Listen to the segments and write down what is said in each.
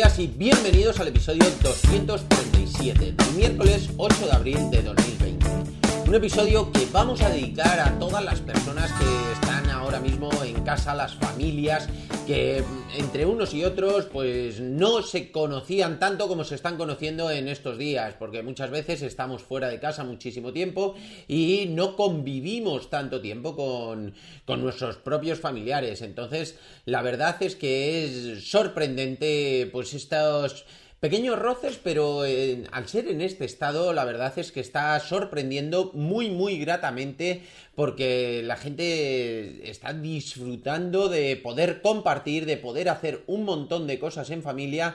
días y bienvenidos al episodio 237 del miércoles 8 de abril de 2020. Un episodio que vamos a dedicar a todas las personas que están ahora mismo en casa, las familias que entre unos y otros pues no se conocían tanto como se están conociendo en estos días, porque muchas veces estamos fuera de casa muchísimo tiempo y no convivimos tanto tiempo con nuestros propios familiares. Entonces la verdad es que es sorprendente pues estos pequeños roces, pero al ser en este estado, la verdad es que está sorprendiendo muy gratamente, porque la gente está disfrutando de poder compartir, de poder hacer un montón de cosas en familia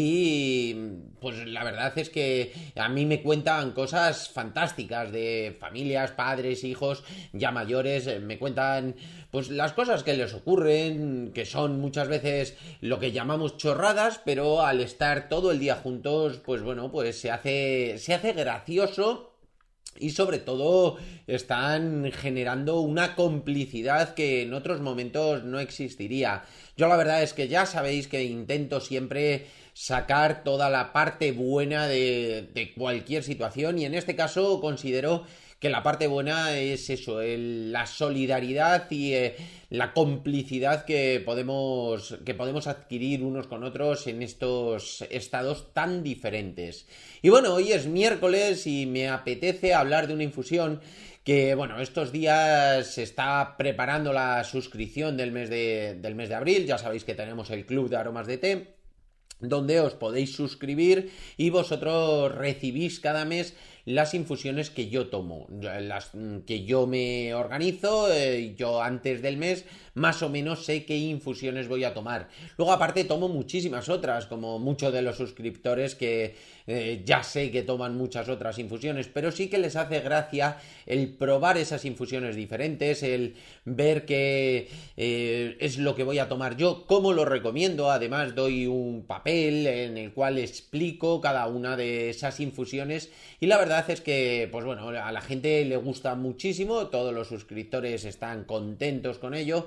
y pues la verdad es que a mí me cuentan cosas fantásticas de familias, padres, hijos ya mayores, me cuentan pues las cosas que les ocurren, que son muchas veces lo que llamamos chorradas, pero al estar todo el día juntos, pues bueno, pues se hace gracioso. Y sobre todo están generando una complicidad que en otros momentos no existiría. Yo la verdad es que ya sabéis que intento siempre sacar toda la parte buena de cualquier situación, y en este caso considero que la parte buena es eso, la solidaridad y la complicidad que podemos adquirir unos con otros en estos estados tan diferentes. Y bueno, hoy es miércoles y me apetece hablar de una infusión que, bueno, estos días se está preparando la suscripción del mes de abril. Ya sabéis que tenemos el Club de Aromas de Té, donde os podéis suscribir y vosotros recibís cada mes las infusiones que yo tomo, las que yo me organizo. Yo antes del mes más o menos sé qué infusiones voy a tomar. Luego aparte tomo muchísimas otras, como muchos de los suscriptores que ya sé que toman muchas otras infusiones, pero sí que les hace gracia el probar esas infusiones diferentes, el ver qué es lo que voy a tomar yo, cómo lo recomiendo. Además doy un papel en el cual explico cada una de esas infusiones y la verdad es que, pues bueno, a la gente le gusta muchísimo, todos los suscriptores están contentos con ello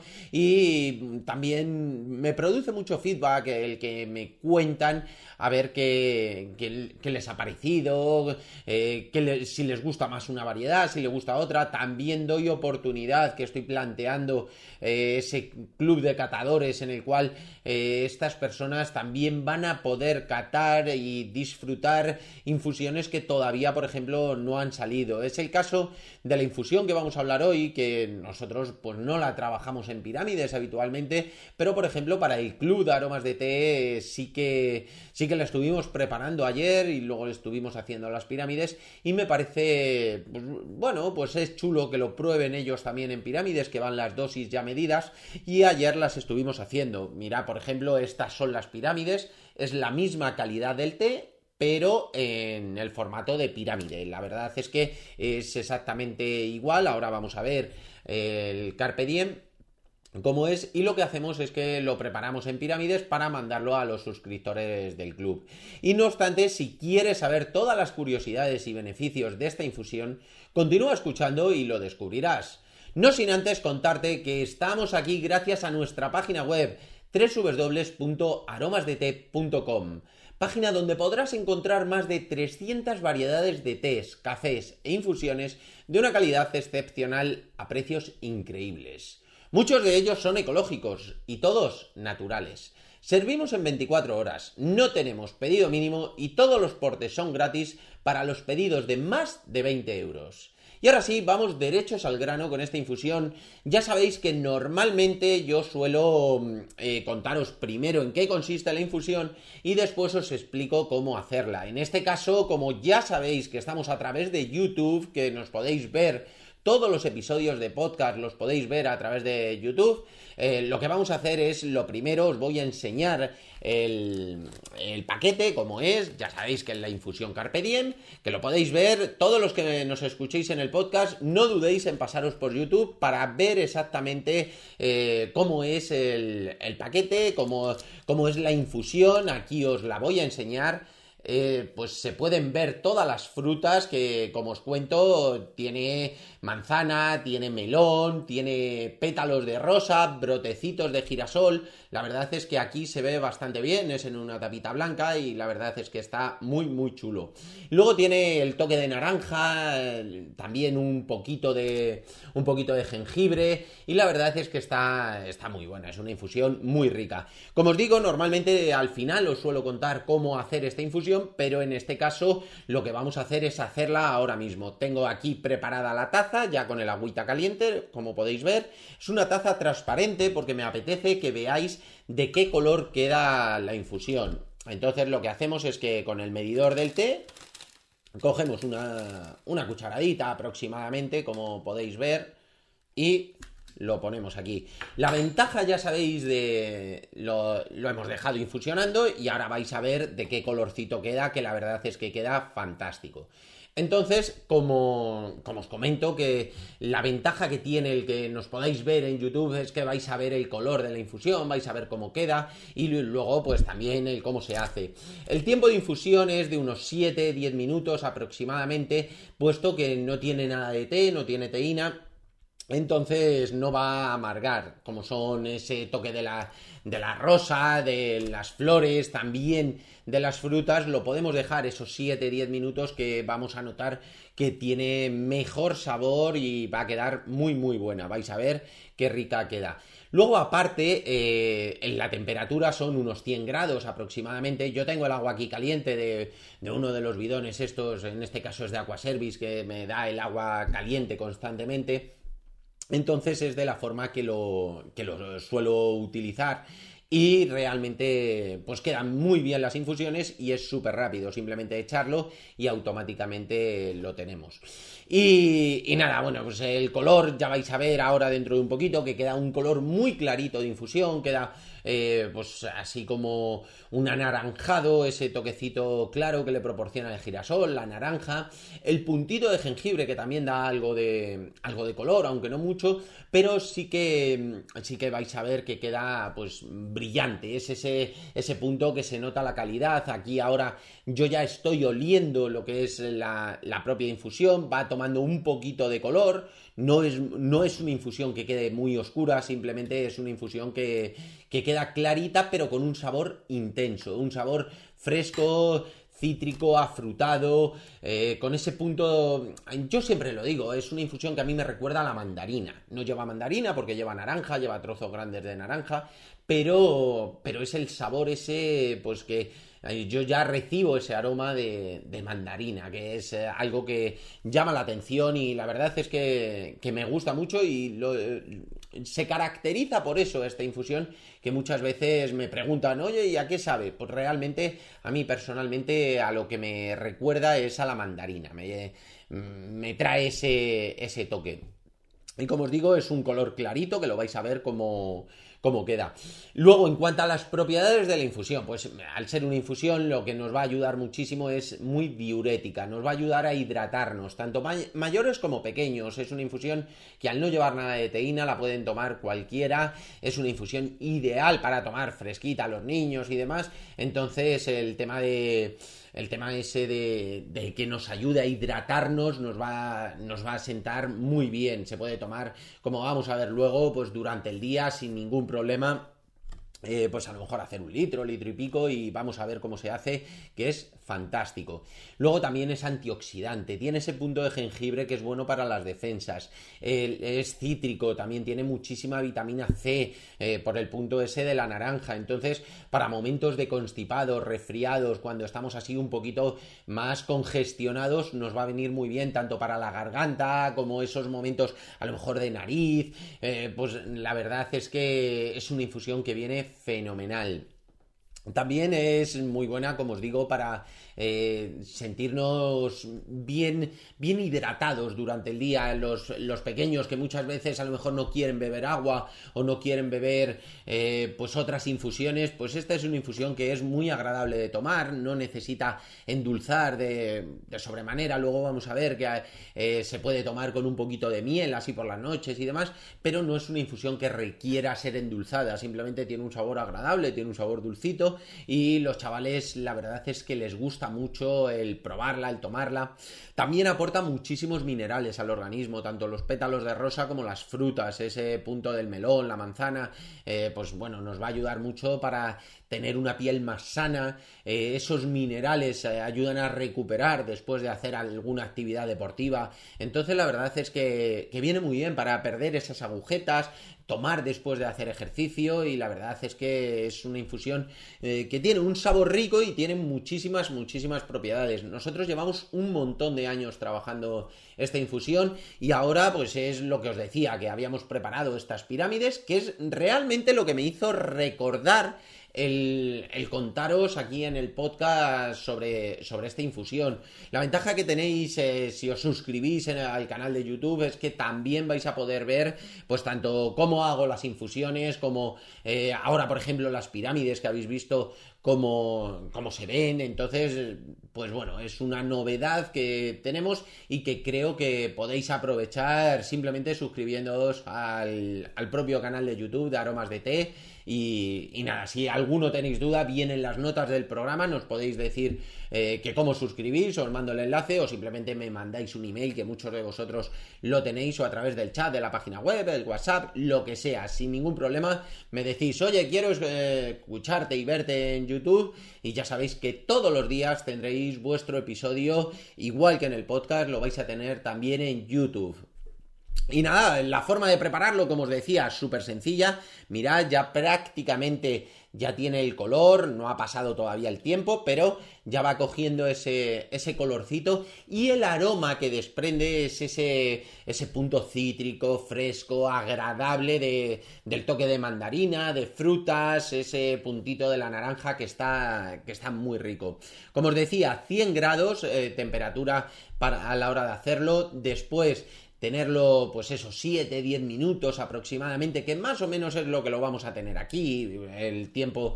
y también me produce mucho feedback el que me cuentan a ver qué les ha parecido, si les gusta más una variedad, si les gusta otra. También doy oportunidad, que estoy planteando ese club de catadores en el cual estas personas también van a poder catar y disfrutar infusiones que todavía, por ejemplo, no han salido. Es el caso de la infusión que vamos a hablar hoy, que nosotros pues no la trabajamos en pirámides habitualmente, pero por ejemplo para el Club de Aromas de Té sí que la estuvimos preparando ayer y luego le estuvimos haciendo las pirámides y me parece, pues, bueno, pues es chulo que lo prueben ellos también en pirámides, que van las dosis ya medidas, y ayer las estuvimos haciendo. Mira, por ejemplo, estas son las pirámides, es la misma calidad del té, pero en el formato de pirámide. La verdad es que es exactamente igual. Ahora vamos a ver el Carpe Diem cómo es, y lo que hacemos es que lo preparamos en pirámides para mandarlo a los suscriptores del club. Y no obstante, si quieres saber todas las curiosidades y beneficios de esta infusión, continúa escuchando y lo descubrirás. No sin antes contarte que estamos aquí gracias a nuestra página web www.aromasdete.com, página donde podrás encontrar más de 300 variedades de tés, cafés e infusiones de una calidad excepcional a precios increíbles. Muchos de ellos son ecológicos y todos naturales. Servimos en 24 horas, no tenemos pedido mínimo y todos los portes son gratis para los pedidos de más de 20 euros. Y ahora sí, vamos derechos al grano con esta infusión. Ya sabéis que normalmente yo suelo contaros primero en qué consiste la infusión y después os explico cómo hacerla. En este caso, como ya sabéis que estamos a través de YouTube, que nos podéis ver, todos los episodios de podcast los podéis ver a través de YouTube, lo que vamos a hacer es, lo primero, os voy a enseñar el paquete, como es. Ya sabéis que es la infusión Carpe Diem, que lo podéis ver. Todos los que nos escuchéis en el podcast, no dudéis en pasaros por YouTube para ver exactamente cómo es el paquete, cómo es la infusión. Aquí os la voy a enseñar. pues se pueden ver todas las frutas que, como os cuento, tiene manzana, tiene melón, tiene pétalos de rosa, brotecitos de girasol. La verdad es que aquí se ve bastante bien, es en una tapita blanca y la verdad es que está muy muy chulo. Luego tiene el toque de naranja, también un poquito de jengibre y la verdad es que está muy buena, es una infusión muy rica. Como os digo, normalmente al final os suelo contar cómo hacer esta infusión, pero en este caso lo que vamos a hacer es hacerla ahora mismo. Tengo aquí preparada la taza, ya con el agüita caliente, como podéis ver. Es una taza transparente porque me apetece que veáis de qué color queda la infusión. Entonces lo que hacemos es que con el medidor del té cogemos una cucharadita aproximadamente, como podéis ver, y lo ponemos aquí. La ventaja, ya sabéis, lo hemos dejado infusionando y ahora vais a ver de qué colorcito queda, que la verdad es que queda fantástico. Entonces, como os comento, que la ventaja que tiene el que nos podáis ver en YouTube es que vais a ver el color de la infusión, vais a ver cómo queda y luego pues también el cómo se hace. El tiempo de infusión es de unos 7-10 minutos aproximadamente, puesto que no tiene nada de té, no tiene teína. Entonces no va a amargar, como son ese toque de la rosa, de las flores, también de las frutas. Lo podemos dejar esos 7-10 minutos, que vamos a notar que tiene mejor sabor y va a quedar muy muy buena. Vais a ver qué rica queda. Luego, aparte, en la temperatura son unos 100 grados aproximadamente. Yo tengo el agua aquí caliente de uno de los bidones estos, en este caso es de Aquaservice, que me da el agua caliente constantemente. Entonces es de la forma que lo suelo utilizar y realmente pues quedan muy bien las infusiones y es súper rápido, simplemente echarlo y automáticamente lo tenemos. Y nada, bueno, pues el color ya vais a ver ahora dentro de un poquito que queda un color muy clarito de infusión, queda pues así como un anaranjado, ese toquecito claro que le proporciona el girasol, la naranja, el puntito de jengibre que también da algo de color, aunque no mucho, pero sí que vais a ver que queda pues brillante, es ese punto que se nota la calidad. Aquí ahora yo ya estoy oliendo lo que es la propia infusión, va tomando un poquito de color. No es una infusión que quede muy oscura, simplemente es una infusión que queda clarita, pero con un sabor intenso, un sabor fresco, cítrico, afrutado, con ese punto. Yo siempre lo digo, es una infusión que a mí me recuerda a la mandarina. No lleva mandarina porque lleva naranja, lleva trozos grandes de naranja, pero es el sabor ese, pues que yo ya recibo ese aroma de mandarina, que es algo que llama la atención y la verdad es que me gusta mucho y se caracteriza por eso esta infusión, que muchas veces me preguntan, oye, ¿y a qué sabe? Pues realmente a mí personalmente a lo que me recuerda es a la mandarina, me trae ese toque. Y como os digo, es un color clarito, que lo vais a ver cómo queda. Luego, en cuanto a las propiedades de la infusión, pues al ser una infusión lo que nos va a ayudar muchísimo es muy diurética, nos va a ayudar a hidratarnos, tanto mayores como pequeños. Es una infusión que al no llevar nada de teína la pueden tomar cualquiera, es una infusión ideal para tomar fresquita a los niños y demás. Entonces el tema ese de que nos ayude a hidratarnos nos va a sentar muy bien. Se puede tomar, como vamos a ver luego, pues durante el día sin ningún problema. Pues a lo mejor hacer un litro y pico y vamos a ver cómo se hace, que es fantástico. Luego también es antioxidante, tiene ese punto de jengibre que es bueno para las defensas, es cítrico, también tiene muchísima vitamina C por el punto ese de la naranja. Entonces, para momentos de constipados, resfriados, cuando estamos así un poquito más congestionados, nos va a venir muy bien tanto para la garganta como esos momentos a lo mejor de nariz. Pues la verdad es que es una infusión que viene fenomenal. También es muy buena, como os digo, para sentirnos bien hidratados durante el día. Los pequeños que muchas veces a lo mejor no quieren beber agua o no quieren beber pues otras infusiones, pues esta es una infusión que es muy agradable de tomar, no necesita endulzar de sobremanera. Luego vamos a ver que se puede tomar con un poquito de miel así por las noches y demás, pero no es una infusión que requiera ser endulzada, simplemente tiene un sabor agradable, tiene un sabor dulcito funcionando y los chavales la verdad es que les gusta mucho el probarla, el tomarla. También aporta muchísimos minerales al organismo, tanto los pétalos de rosa como las frutas, ese punto del melón, la manzana, pues bueno, nos va a ayudar mucho para tener una piel más sana. Esos minerales ayudan a recuperar después de hacer alguna actividad deportiva. Entonces la verdad es que viene muy bien para perder esas agujetas, tomar después de hacer ejercicio, y la verdad es que es una infusión que tiene un sabor rico y tiene muchísimas propiedades. Nosotros llevamos un montón de años trabajando esta infusión y ahora pues es lo que os decía, que habíamos preparado estas pirámides, que es realmente lo que me hizo recordar el contaros aquí en el podcast sobre esta infusión. La ventaja que tenéis si os suscribís al canal de YouTube es que también vais a poder ver pues tanto cómo hago las infusiones como ahora por ejemplo las pirámides que habéis visto cómo se ven. Entonces pues bueno, es una novedad que tenemos y que creo que podéis aprovechar simplemente suscribiéndoos al propio canal de YouTube de Aromas de Té. Y nada, si alguno tenéis duda, bien en las notas del programa nos podéis decir que cómo suscribís, os mando el enlace, o simplemente me mandáis un email, que muchos de vosotros lo tenéis, o a través del chat de la página web, del WhatsApp, lo que sea, sin ningún problema. Me decís, oye, quiero escucharte y verte en YouTube, y ya sabéis que todos los días tendréis vuestro episodio, igual que en el podcast, lo vais a tener también en YouTube. Y nada, la forma de prepararlo, como os decía, es súper sencilla. Mirad, ya prácticamente ya tiene el color, no ha pasado todavía el tiempo, pero ya va cogiendo ese colorcito, y el aroma que desprende es ese punto cítrico, fresco, agradable del toque de mandarina, de frutas, ese puntito de la naranja que está muy rico. Como os decía, 100 grados, temperatura a la hora de hacerlo. Después tenerlo, pues eso, 7-10 minutos aproximadamente, que más o menos es lo que lo vamos a tener aquí. El tiempo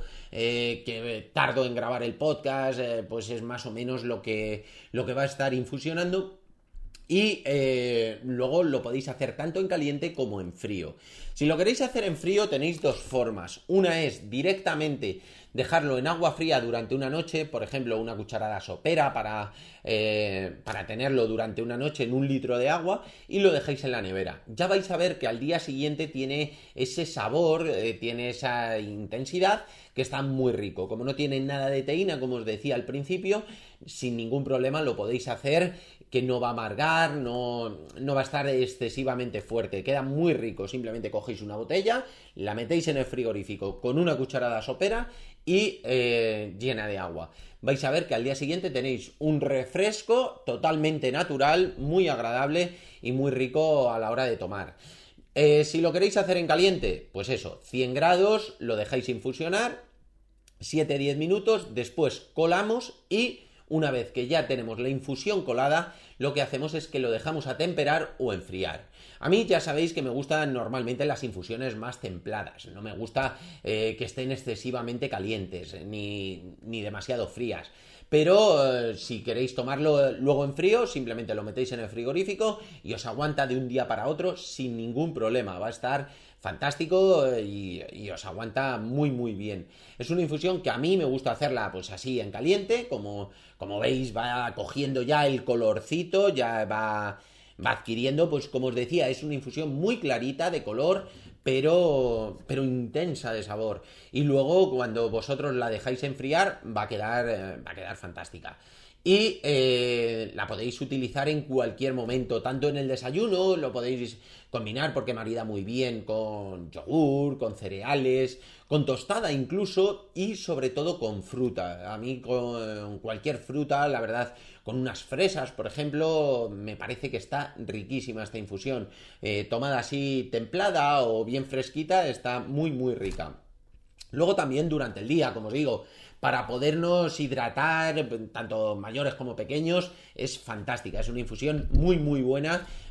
que tardo en grabar el podcast, pues es más o menos lo que va a estar infusionando. Y luego lo podéis hacer tanto en caliente como en frío. Si lo queréis hacer en frío tenéis dos formas. Una es directamente dejarlo en agua fría durante una noche, por ejemplo una cucharada sopera para tenerlo durante una noche en 1 litro de agua, y lo dejáis en la nevera. Ya vais a ver que al día siguiente tiene ese sabor, tiene esa intensidad, que está muy rico. Como no tiene nada de teína, como os decía al principio, sin ningún problema lo podéis hacer, que no va a amargar, no va a estar excesivamente fuerte, queda muy rico. Simplemente cogéis una botella, la metéis en el frigorífico con una cucharada sopera y llena de agua. Vais a ver que al día siguiente tenéis un refresco totalmente natural, muy agradable y muy rico a la hora de tomar. Si lo queréis hacer en caliente, pues eso, 100 grados, lo dejáis infusionar 7-10 minutos, después colamos, y una vez que ya tenemos la infusión colada, lo que hacemos es que lo dejamos a temperar o enfriar. A mí ya sabéis que me gustan normalmente las infusiones más templadas, no me gusta que estén excesivamente calientes ni demasiado frías. Pero si queréis tomarlo luego en frío, simplemente lo metéis en el frigorífico y os aguanta de un día para otro sin ningún problema. Va a estar fantástico y os aguanta muy bien. Es una infusión que a mí me gusta hacerla pues así en caliente, como veis va cogiendo ya el colorcito, ya va adquiriendo, pues como os decía, es una infusión muy clarita de color, pero intensa de sabor. Y luego cuando vosotros la dejáis enfriar va a quedar fantástica. Y la podéis utilizar en cualquier momento, tanto en el desayuno, lo podéis combinar porque marida muy bien con yogur, con cereales, con tostada incluso, y sobre todo con fruta. A mí con cualquier fruta, la verdad, con unas fresas, por ejemplo, me parece que está riquísima esta infusión. Tomada así templada o bien fresquita, está muy rica. Luego también durante el día, como os digo, para podernos hidratar, tanto mayores como pequeños, es fantástica. Es una infusión muy buena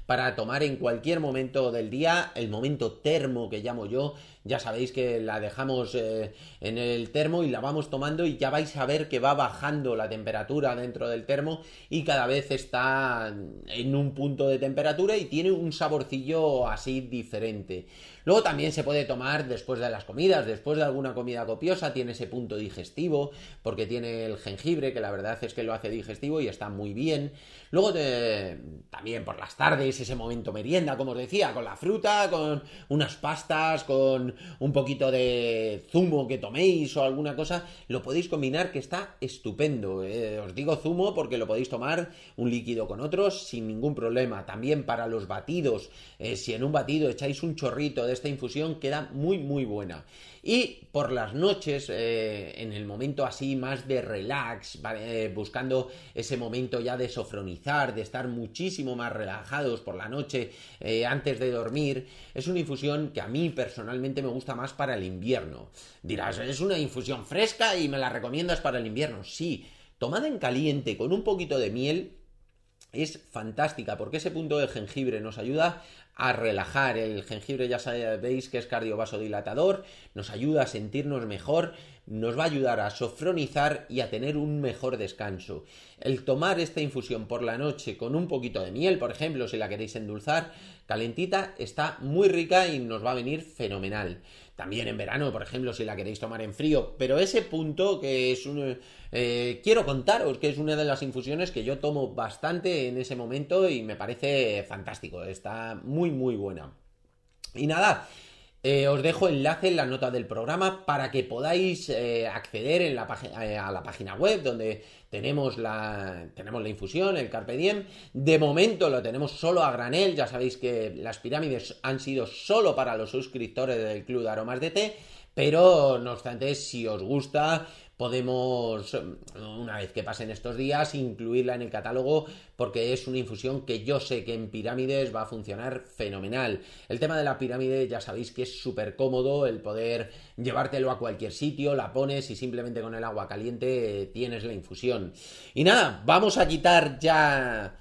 para tomar en cualquier momento del día, el momento termo que llamo yo. Ya sabéis que la dejamos en el termo y la vamos tomando y ya vais a ver que va bajando la temperatura dentro del termo y cada vez está en un punto de temperatura y tiene un saborcillo así diferente. Luego también se puede tomar después de las comidas, después de alguna comida copiosa, tiene ese punto digestivo porque tiene el jengibre, que la verdad es que lo hace digestivo y está muy bien. Luego también por las tardes, ese momento merienda, como os decía, con la fruta, con unas pastas, con un poquito de zumo que toméis o alguna cosa, lo podéis combinar que está estupendo. Os digo zumo porque lo podéis tomar un líquido con otros sin ningún problema. También para los batidos, si en un batido echáis un chorrito de esta infusión, queda muy muy buena. Y por las noches, en el momento así más de relax, buscando ese momento ya de sofronizar, de estar muchísimo más relajados por la noche antes de dormir, es una infusión que a mí personalmente me gusta más para el invierno. Dirás, es una infusión fresca y me la recomiendas para el invierno. Sí, tomada en caliente con un poquito de miel, es fantástica porque ese punto de jengibre nos ayuda a relajar. El jengibre ya sabéis que es cardiovasodilatador, nos ayuda a sentirnos mejor, nos va a ayudar a sofronizar y a tener un mejor descanso. El tomar esta infusión por la noche con un poquito de miel, por ejemplo, si la queréis endulzar, calentita, está muy rica y nos va a venir fenomenal. También en verano, por ejemplo, si la queréis tomar en frío, pero ese punto que es quiero contaros que es una de las infusiones que yo tomo bastante en ese momento y me parece fantástico, está muy muy buena. Y nada, os dejo enlace en la nota del programa para que podáis acceder a la página web donde tenemos la infusión, el Carpe Diem. De momento lo tenemos solo a granel, ya sabéis que las pirámides han sido solo para los suscriptores del Club de Aromas de Té, pero no obstante, si os gusta, podemos, una vez que pasen estos días, incluirla en el catálogo porque es una infusión que yo sé que en pirámides va a funcionar fenomenal. El tema de la pirámide ya sabéis que es súper cómodo el poder llevártelo a cualquier sitio, la pones y simplemente con el agua caliente tienes la infusión. Y nada, vamos a quitar ya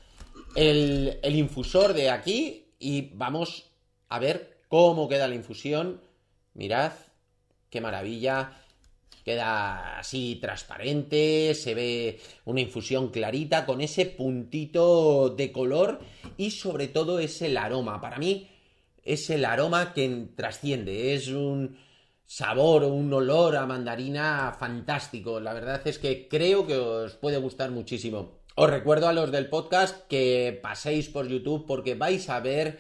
el infusor de aquí y vamos a ver cómo queda la infusión. Mirad, qué maravilla. Queda así transparente, se ve una infusión clarita con ese puntito de color y sobre todo es el aroma. Para mí es el aroma que trasciende, es un sabor o un olor a mandarina fantástico. La verdad es que creo que os puede gustar muchísimo. Os recuerdo a los del podcast que paséis por YouTube porque vais a ver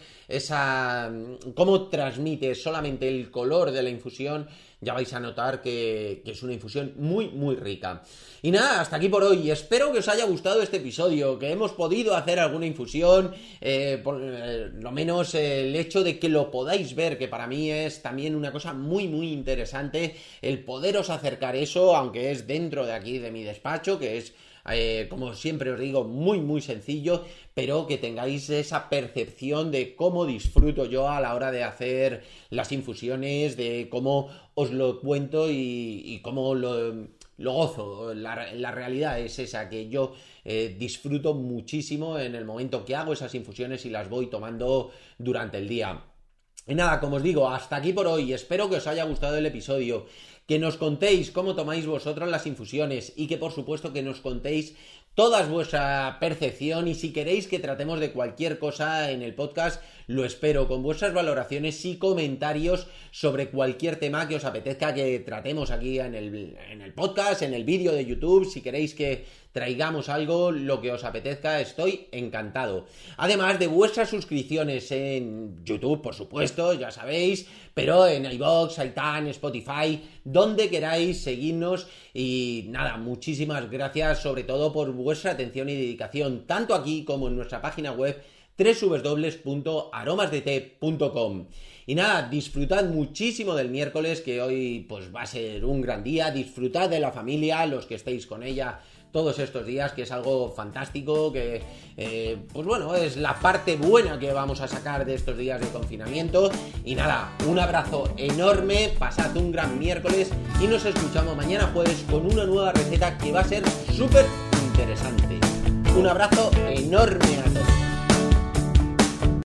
cómo transmite solamente el color de la infusión. Ya vais a notar que es una infusión muy muy rica. Y nada, hasta aquí por hoy. Espero que os haya gustado este episodio, que hemos podido hacer alguna infusión, por lo menos el hecho de que lo podáis ver, que para mí es también una cosa muy muy interesante el poderos acercar eso, aunque es dentro de aquí de mi despacho, que es como siempre os digo, muy muy sencillo, pero que tengáis esa percepción de cómo disfruto yo a la hora de hacer las infusiones, de cómo os lo cuento y cómo lo gozo. La realidad es esa, que yo disfruto muchísimo en el momento que hago esas infusiones y las voy tomando durante el día. Y nada, como os digo, hasta aquí por hoy. Espero que os haya gustado el episodio, que nos contéis cómo tomáis vosotros las infusiones y que por supuesto que nos contéis toda vuestra percepción, y si queréis que tratemos de cualquier cosa en el podcast, lo espero, con vuestras valoraciones y comentarios sobre cualquier tema que os apetezca que tratemos aquí en el podcast, en el vídeo de YouTube. Si queréis que traigamos algo, lo que os apetezca, estoy encantado. Además de vuestras suscripciones en YouTube, por supuesto, ya sabéis, pero en iVoox, iTunes, Spotify, donde queráis seguirnos. Y nada, muchísimas gracias sobre todo por vuestra atención y dedicación, tanto aquí como en nuestra página web www.aromasdete.com. Y nada, disfrutad muchísimo del miércoles, que hoy pues va a ser un gran día. Disfrutad de la familia, los que estéis con ella todos estos días, que es algo fantástico, que pues bueno, es la parte buena que vamos a sacar de estos días de confinamiento. Y nada, un abrazo enorme, pasad un gran miércoles y nos escuchamos mañana jueves con una nueva receta que va a ser súper interesante. Un abrazo enorme a todos.